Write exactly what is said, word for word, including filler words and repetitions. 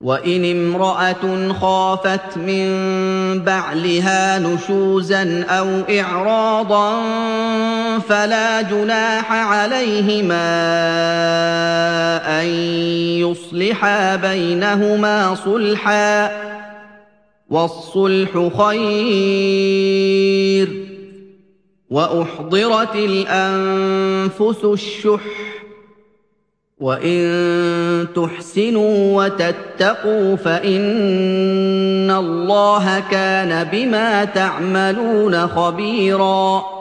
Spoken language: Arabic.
وَإِنِ امْرَأَةٌ خَافَتْ مِن بَعْلِهَا نُشُوزًا أَوْ إِعْرَاضًا فَلَا جُنَاحَ عَلَيْهِمَا أَن يُصْلِحَا بَيْنَهُمَا صُلْحًا ۚ وَالصُّلْحُ خَيْرٌ ۗ وَأُحْضِرَتِ الْأَنفُسُ الشُّحَّ ۚ وَإِن تُحْسِنُوا وَتَتَّقُوا فَإِنَّ اللَّهَ كَانَ بِمَا تَعْمَلُونَ خَبِيرًا